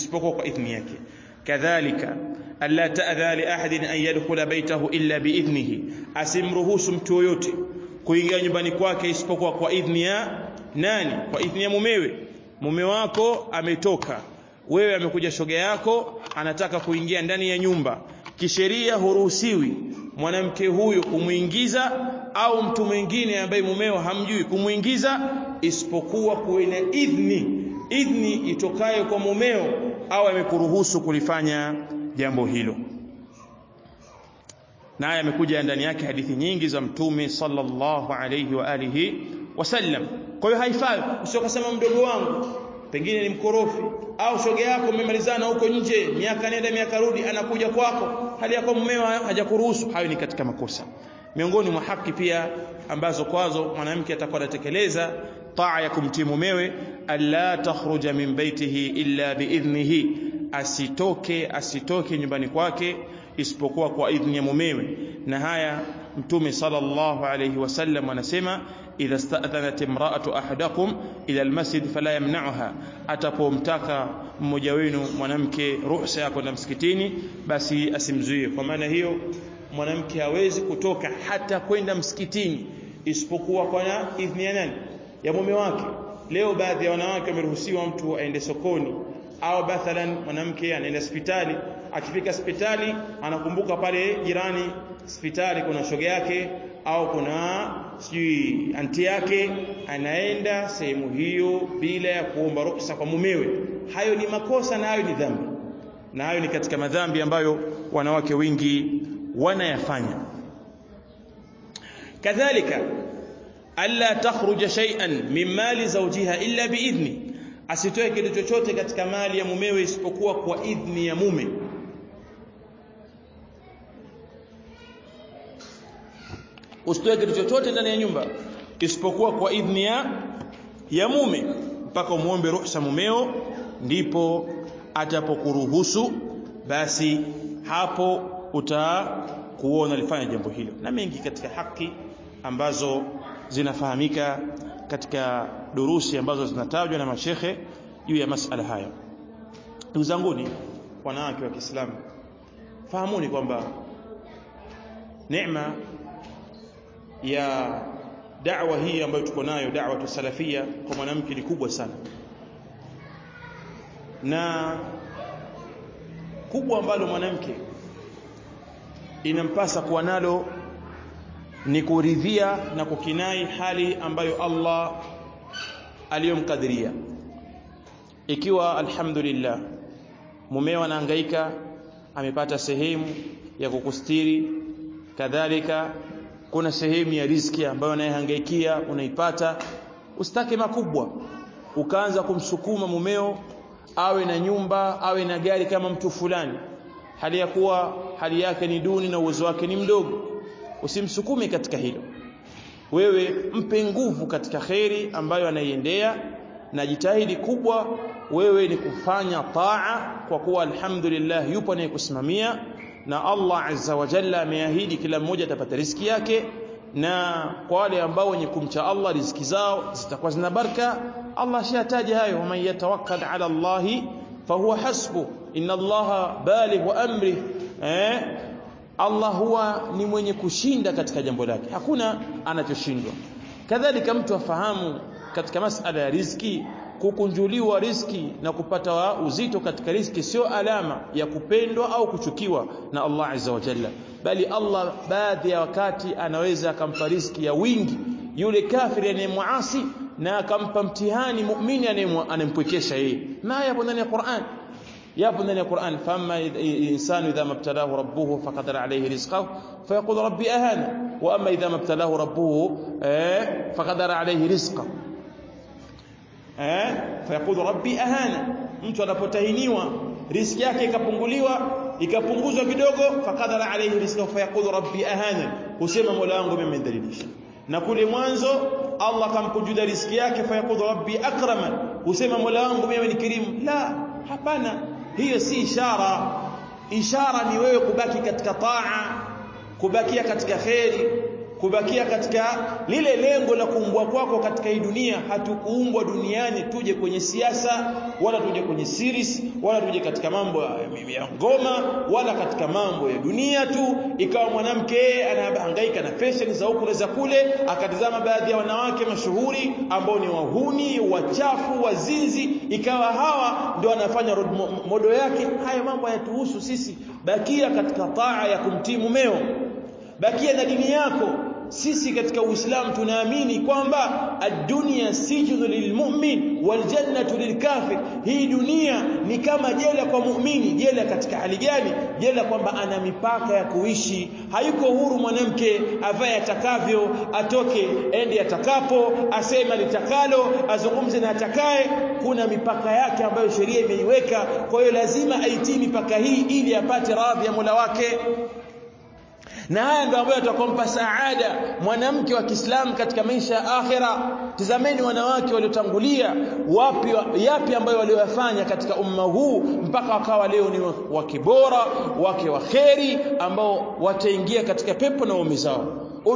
Kadhalika alla ta'dha li ahadin an yadkhula baytahu illa biidhnihi, asimruhusu mtu yote kuingia nyumbani kwake isipokuwa kwa idhni ya nani? Kwa idhni ya mumewe. Mume wako ametoka, wewe amekuja shoga yako anataka kuingia ndani ya nyumba, kisheria huruhusiwi mwanamke huyo kumuingiza au mtu mwingine ambaye mumeo hamjui kumuingiza, isipokuwa kuwe idhni itokayo kwa mumeo au amekuruhusu kulifanya jambo hilo. na haya yamekuja ndani yake hadithi nyingi za Mtume sallallahu alayhi wa alihi wasallam. Kwa hiyo haifai usiokasema mdogo wangu pengine ni mkorofi, au shoga yako mmemalizana huko nje miaka nenda miaka rudi, anakuja kwako hali yako mumeo hajakuruhusu. Hayo ni katika makosa. Miongoni mwa haki pia ambazo kwazo mwanamke atakuwa anatekeleza taa ya kumtii mumewe, alla takhruja min baitihi illa biidhnihi, asitoke nyumbani kwake isipokuwa kwa idhni ya mumewe. Na haya Mtume sallallahu alayhi wasallam anasema, idha sta'dhanat imra'atu ahadakum ila almasjid fala yamna'uha, atapomtaka mmoja wenu mwanamke ruhusa ya kwenda msikitini basi asimzuie. Kwa maana hiyo mwanamke hawezi kutoka hata kwenda msikitini isipokuwa kwa idhni ya nani? Ya mume wake. Leo baadhi ya wanawake wameruhusiwa mtu aende sokoni, au mathalan mwanamke anaenda hospitali, akifika hospitali anakumbuka pale jirani hospitali kuna shoga yake au kuna sijui anti yake, anaenda sehemu hiyo bila ya kuomba ruhusa kwa mumewe. Hayo ni makosa na hayo ni dhambi, na hayo ni katika madhambi ambayo wanawake wengi wanayafanya. Kadhalika alla takhruja shay'an min mali zawjiha illa biidhni, asitoe kitu chochote katika mali ya mumewe isipokuwa kwa idhni ya mume. Usitoe kitu chochote ndani ya nyumba isipokuwa kwa idhni ya mume, mpaka umuombe ruhusa mumeo ndipo atapokuruhusu, basi hapo utakuona alifanya jambo hilo. Na mengi katika haki ambazo zinafahamika katika durusi ambazo zinatajwa na mashekhe juu ya masala haya. Ndugu zanguni wanawake wa Kiislamu, fahamuni kwamba neema ya da'wa hii ambayo tuko nayo, da'wa salafia, kwa mwanamke ni kubwa sana, na kubwa ambalo mwanamke inampasa kuwa nalo ni kuridhia na kukinai hali ambayo Allah aliyomkadiria. Ikiwa alhamdulillah mumeo anahangaika, amepata sehemu ya kukustiri, kadhalika kuna sehemu ya riziki ambayo anayehangaikia unaipata, usitake makubwa ukaanza kumsukuma mumeo awe na nyumba awe na gari kama mtu fulani, hali ya kuwa hali yake ni duni na uwezo wake ni mdogo. Usimsukume katika hilo. Wewe mpe nguvu katika khairi ambayo anaiendea, na jitahidi kubwa wewe ni kufanya taa, kwa kuwa alhamdulillah yupo anayekusimamia, na Allah azza wa jalla ameahidi kila mmoja atapata riziki yake. Na kwa wale ambao wenye kumcha Allah riziki zao zitakuwa zina baraka. Allah shataja hayo, man yatawakkal ala Allah fahuwa hasbu, inna Allah baligh amri. Allah huwa ni mwenye kushinda katika jambo lake, hakuna anachoshindwa. Kadhalika mtu afahamu katika masala ya riziki, kukunjuliwa riziki na kupata uzito katika riziki sio alama ya kupendwa au kuchukiwa na Allah azza wa jalla, bali Allah baadhi ya wakati anaweza akampa riziki ya wingi yule kafiri anayemuasi, na akampa mtihani muumini anayempwekesha yeye. Na yapo ndani ya Qur'an, yapo ndani ya Qur'an, fama insanu idha mabtalahu rabbuhu faqadara alayhi rizqahu fayaqulu rabbi ahana, wa amma idha mabtalahu rabbuhu faqadara alayhi rizqahu fayaqulu rabbi ahana. Mtu anapotahiniwa riziki yake ikapunguzwa kidogo, faqadara alayhi rizqahu fayaqulu rabbi ahana, husema mola wangu mimi amenidhalilisha. Na kule mwanzo Allah kamkunjulia riziki yake, fayaqulu rabbi akraman, husema mola wangu mimi ni karimu. La, hapana, hiyo si ishara. Ishara ni wewe kubaki katika taa, kubakia katika khairi, kubakia katika lile lengo la kuumbwa kwako katika hii dunia. Hatukuumbwa duniani tuje kwenye siasa, wala tuje kwenye series, wala tuje katika mambo ya ngoma, wala katika mambo ya dunia tu. Ikawa mwanamke anahangaika na fashion za huku na za kule, akatazama baadhi ya wanawake mashuhuri ambao ni wahuni, wachafu, wazinzi, ikawa hawa ndio wanafanya modo yake. Haya mambo hayatuhusu sisi. Bakia katika taa ya kumtii mumeo, bakia na dini yako, sisi katika Uislamu tunaamini kwamba ad-dunya sijnu lilmu'min wal jannatu lilkafir. Hii dunia ni kama jela kwa muumini. Jela katika hali gani? Jela kwamba ana mipaka ya kuishi, hayuko huru mwanamke avae atakavyo, atoke ende atakapo, asema litakalo, azungumze na atakaye. Kuna mipaka yake ambayo sheria imeiweka. Kwa hiyo lazima aitii mipaka hii ili apate radhi ya Mola wake. Na haya ndio ambayo atakompa saada mwanamke wa Kiislamu katika maisha ya akhera. Tazameni wanawake waliotangulia, yapi ambayo waliyofanya katika umma huu mpaka wakawa leo ni wake bora, wake wa kheri, ambao wataingia katika pepo na waume zao.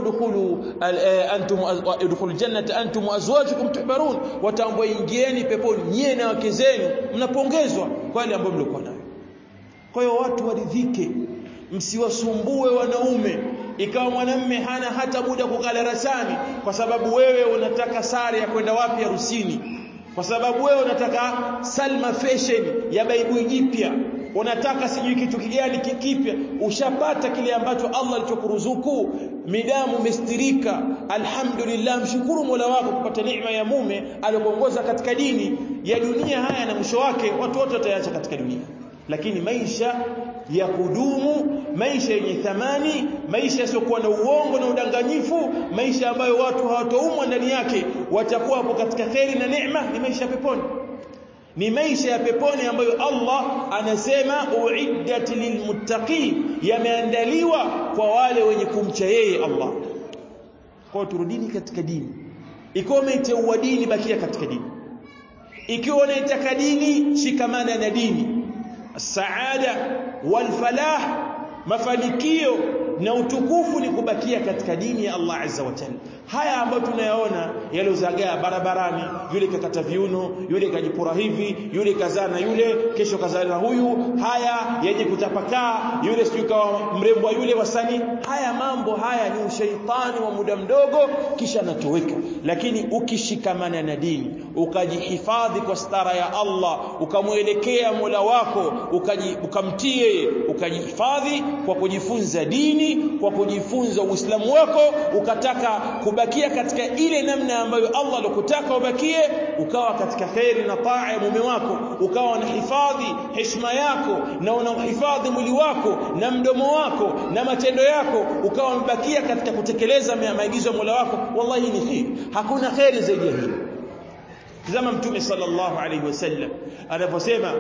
udkhulu jannata antum wa azwajukum tuhbarun, wataambiwa ingieni peponi nyie na wake zenu, mnapongezwa kwa yale ambayo mlikuwa nayo. Kwa hiyo watu waridhike, msiwasumbue wanaume. Ikawa mwanamume hana hata muda kukaa darasani kwa sababu wewe unataka sare ya kwenda wapi harusini, kwa sababu wewe unataka Salma fashion ya baibui jipya, unataka sijui kitu kigani kipya. Ushapata kile ambacho Allah alichokuruzuku, midamu umestirika, alhamdulillah, mshukuru Mola wako kupata neema ya mume aliyokuongoza katika dini ya dunia. Haya na mwisho wake watu wote wataacha katika dunia, lakini maisha ya kudumu, maisha yenye thamani, maisha yasiokuwa na uongo na udanganyifu, maisha ambayo watu hawatoumwa ndani yake, watakuwa hapo katika kheri na neema, ni maisha ya peponi. Ni maisha ya peponi ambayo Allah anasema uiddat lilmuttaqin, yameandaliwa kwa wale wenye kumcha yeye Allah. Kwa turudini katika dini. Ikiwa umeiteua dini, bakia katika dini. Ikiwa unaitaka dini, shikamana na dini. Saada wal falah, mafanikio na utukufu ni kubakia katika dini ya Allah azza wa jalla. Haya ambayo tunayaona yalozagaa barabarani, yule kakata viuno, yule kajipura hivi, yule kazana yule, kesho kazana huyu, haya yenye kutapakaa, yule sio kawa mrembo yule wasani. Haya mambo haya ni ushaitani wa muda mdogo, kisha natoweka. Lakini ukishikamana na dini, ukajihifadhi kwa stara ya Allah, ukamuelekea Mola wako, ukamtie, ukajihifadhi kwa kujifunza dini, kwa kujifunza Uislamu wako, ukataka kubakia katika ile namna ambayo Allah alikutaka ubakie, ukawa katika khairi na taa ya mume wako, ukawa unahifadhi heshima yako na unahifadhi mwili wako na mdomo wako na matendo yako, ukawa umebakia katika kutekeleza maagizo ya Mola wako, wallahi ni khair. Hakuna khairi zaidi ya hii. Tazama Mtume sallallahu alayhi wasallam anaposema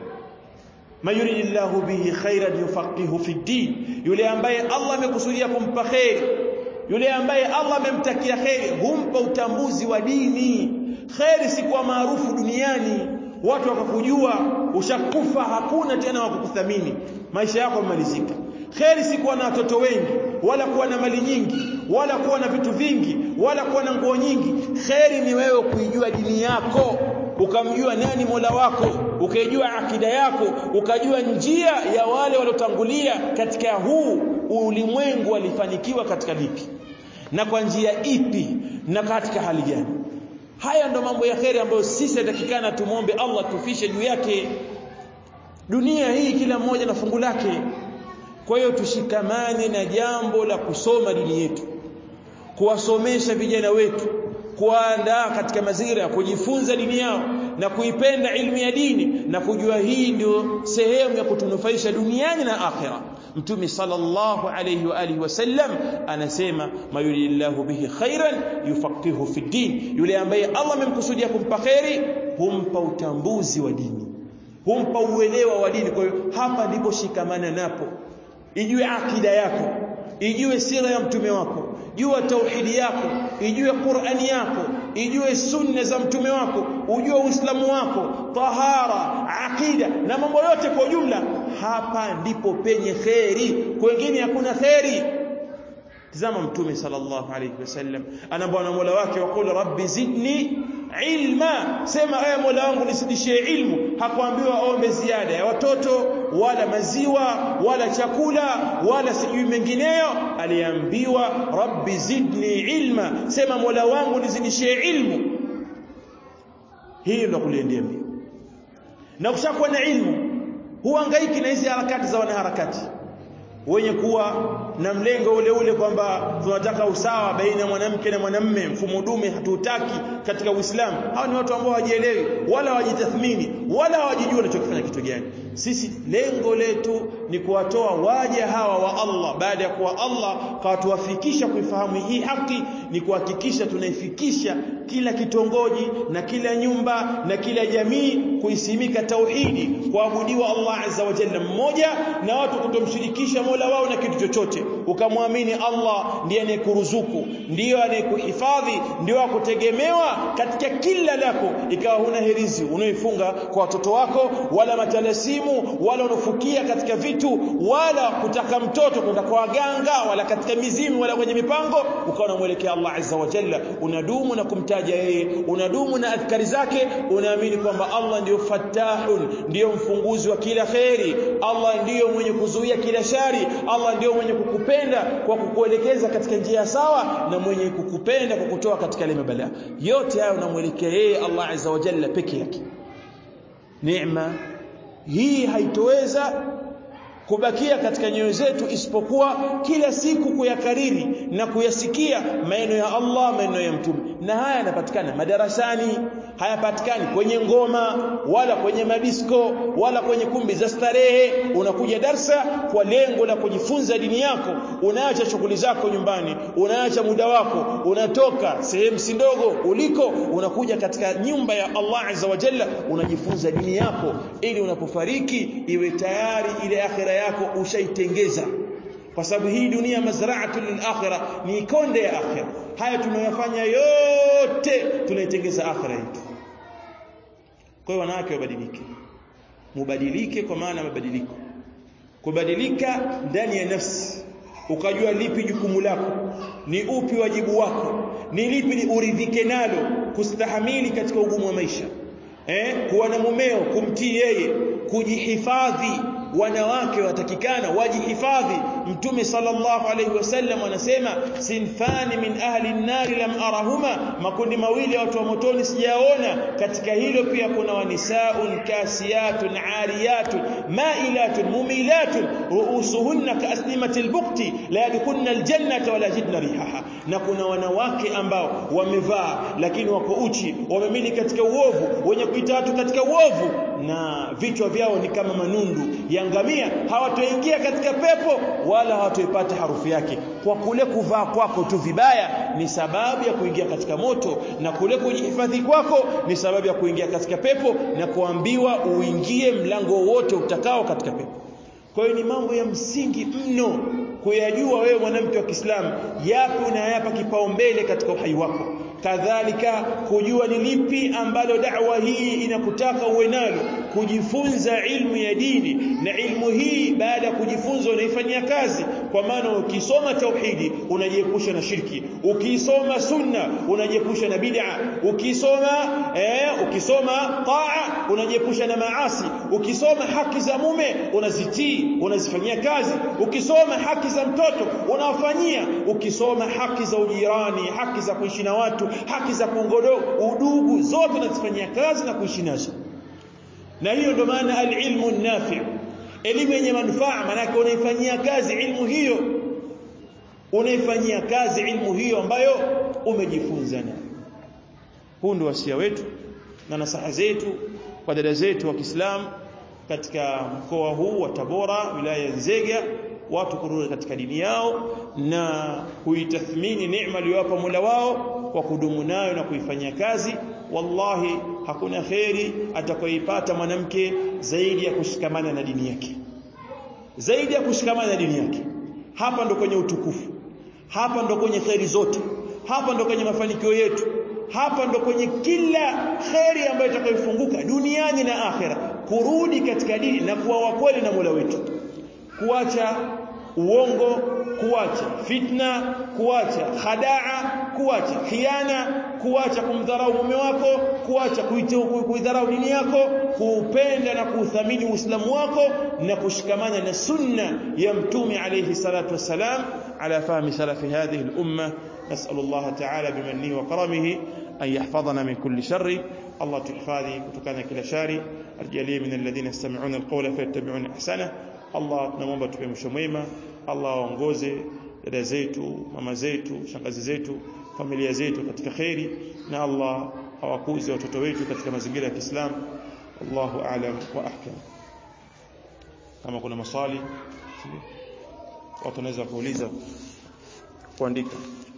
man yuridillahu bihi khairan yufaqihu fi din, yule ambaye Allah amekusudia kumpa khair, yule ambaye Allah amemtakia khair, humpa utambuzi wa dini. Khair si kwa maarufu duniani, watu wakakujua ushakufa, hakuna tena wa kukuthamini, maisha yako yamalizika. Khair si kuwa na watoto wengi, wala kuwa na mali nyingi, wala kuwa na vitu vingi, wala kuwa na nguo nyingi. Khair ni wewe kuijua dini yako, ukamjua nani Mola wako, ukajua akida yako, ukajua njia ya wale waliotangulia katika huu ulimwengu walifanikiwa katika lipi na kwa njia ipi na katika hali gani. Haya ndo mambo ya khair ambayo sisi tutakikana tumuombe Allah tufishe juu yake. Dunia hii kila mmoja na fungu lake. Kwa hiyo tushikamane na jambo la kusoma dini yetu, kuwasomesha vijana wetu, kuandaa katika mazingira ya kujifunza dini yao na kuipenda ilmu ya dini na kujua hii ndio sehemu ya kutunufaisha duniani na akhera. Mtume sallallahu alayhi wa alihi wasallam anasema mayuridillahu bihi khairan yufaqihu fi din, yule ambaye Allah amemkusudia kumpa khairi humpa utambuzi wa dini, humpa uelewa wa dini. Kwa hiyo hapa ndipo shikamana napo, ijue akida yako, ijue sira ya mtume wako, jua tauhidi yako, ijue Qur'ani yako, ijue sunna za mtume wako, ujue Uislamu wako, tahara, akida na mambo yote kwa jumla. Hapa ndipo penye khairi, kwingine hakuna khairi. Tazama Mtume sallallahu alayhi wasallam anaomba Mola wake, waqul rabbi zidni ilma, sema ewe Mola wangu nisidishie ilmu. Hakuambiwa aombe ziada ya watoto wala maziwa wala chakula wala sijui mengineyo, aliambiwa rabbi zidni ilma, sema Mola wangu nizidishie ilmu. Hii ndio kuliendea mbio. Na ukishakuwa na ilmu huhangaiki na hizi harakati za wanaharakati. wenye kuwa na mlengo ule ule kwamba tunataka usawa baina ya mwanamke na mwanamume, mfumo dume hatutaki katika Uislamu. Hao ni watu ambao hawajielewi wala hawajitathmini wala hawajijua wanachokifanya kitu gani. Sisi lengo letu ni kuwatoa waja hawa wa Allah, baada ya kuwa Allah kawatuwafikisha kuifahamu hii haki, ni kuhakikisha tunaifikisha kila kitongoji na kila nyumba na kila jamii kuisimika tauhidi, kuabudiwa Allah azza wa jalla mmoja, na watu kutomshirikisha Mola wao na kitu chochote. Ukamwamini Allah ndiye anayekuruzuku, ndiye anayekuhifadhi, ndiye akutegemewa katika kila lako. Ikawa huna herizi unaoifunga kwa watoto wako, wala matalasimu, wala unafukia katika vitu, wala kutaka mtoto kwenda kwa waganga, wala katika mizimu, wala kwenye mipango. Ukawa unamwelekea Allah azza wa jalla, unadumu na kumtaja yeye, unadumu na adhkari zake, unaamini kwamba Allah ndiyo Fattahun, ndiyo mfunguzi wa kila khairi, Allah ndiyo mwenye kuzuia kila shari, Allah ndiyo mwenye kukupenda kwa kukuelekeza katika njia sawa, na mwenye kukupenda kwa kutoa katika ile mabalaa. Yote hayo unamwelekea yeye Allah azza wa jalla peke yake. Neema hii haitoweza kubakia katika nyoyo zetu isipokuwa kila siku kuyakariri na kuyasikia maneno ya Allah, maneno ya Mtume. Na haya yanapatikana madarasani, hayapatikani kwenye ngoma wala kwenye madisko wala kwenye kumbi za starehe. Unakuja darsa kwa lengo la kujifunza dini yako, unaacha shughuli zako nyumbani, unaacha muda wako, unatoka sehemu si ndogo uliko, unakuja katika nyumba ya Allah azza wa jalla, unajifunza dini yako, ili unapofariki iwe tayari ile akhira yako ushaitengeza. Kwa sababu hii dunia mazra'atu lil akhirah, ni konde ya akhira. Haya tunayofanya yote tunaitengeza akhira yetu. Kwa hiyo wanawake wabadilike, mubadilike, kwa maana mabadiliko, kubadilika ndani ya nafsi, ukajua lipi jukumu lako, ni upi wajibu wako, ni lipi uridhike nalo, kustahamili katika ugumu wa maisha, kuwa na mumeo, kumtii yeye, kujihifadhi. Wanawake watakikana wajihifadhi. Mtume sallallahu alayhi wasallam anasema, sinfani min ahli an-nar lam arahuma, makundi mawili ya watu wa motoni sijaona. Katika hilo pia kuna wanisaun kasiyatun ariyatun mailatun mumilatun ruusuhunna kaasnimatil buqti la yadkhulna aljannata wala yajidna rihaha. Na kuna wanawake ambao wamevaa lakini wako uchi, wamemili katika uovu, wenye kuita watu katika uovu, na vichwa vyao ni kama manundu ya ngamia. Hawatoingia katika pepo wala hawatoipata harufu yake. Kwa kule kuvaa kwako tu vibaya ni sababu ya kuingia katika moto, na kule kujihifadhi kwako ni sababu ya kuingia katika pepo, na kuambiwa uingie mlango wote utakao katika pepo. Kwa hiyo ni mambo ya msingi mno kuyajua wewe mwanamke wa Kiislamu, yapi unayapa kipaumbele katika uhai wako. Kadhalika kujua ni lipi ambalo da'wa hii inakutaka uwe nalo, kujifunza ilmu ya dini, na ilmu hii baada ya kujifunza unaifanyia kazi. Kwa maana ukisoma tauhidi unajiepusha na shirki, ukisoma sunna unajiepusha na bid'a, ukisoma taa unajiepusha na maasi, ukisoma haki za mume unazitii, unazifanyia kazi, ukisoma haki za mtoto unawafanyia, ukisoma haki za ujirani, haki za kuishi na watu, haki za kuongodo udugu, zote unazifanyia kazi na kuishi nazo. Na hiyo ndio maana al-ilmu an-nafi', elimu yenye manufaa. Maana yake unaifanyia kazi ilmu hiyo, unaifanyia kazi ilmu hiyo ambayo umejifunza nayo. Huu ndio wasia wetu na nasaha zetu kwa dada zetu wa Kiislamu katika mkoa huu wa Tabora, wilaya ya Nzega, watu kurudi katika dini yao na kuitathmini neema aliyowapa Mola wao kwa kudumu nayo na kuifanyia kazi. Wallahi hakuna khairi atakayoipata mwanamke zaidi ya kushikamana na dini yake, zaidi ya kushikamana na dini yake. Hapa ndo kwenye utukufu, hapa ndo kwenye khairi zote, hapa ndo kwenye mafanikio yetu, hapa ndo kwenye kila khairi ambayo itakayofunguka duniani na akhera. Kurudi katika dini na kuwa wakweli na Mola wetu, kuacha uongo, kuacha fitna, kuacha khadaa, kuacha khiana, kuacha kumdharau mume wako, kuacha kuidharau dini yako, kuupenda na kuuthamini Uislamu wako, na kushikamana na sunna ya Mtume alayhi salatu wassalam ala fahmi salafi hadhihi al-umma. نسأل الله تعالى بمنه وكرمه أن يحفظنا من كل شر. الله تحفظي وتكان كل شر. أرجلي من الذين يستمعون القول فيتبعون أحسنه. الله نمومba tupe mwisho mwema. Allah aongoze dada zetu, mama zetu, shangazi zetu, familia zetu katika khairi, na Allah awakuze watoto wetu katika mazingira ya Kiislamu. Allahu a'lam wa ahkam. Kama kuna maswali watu wanaweza kuuliza, kuandika.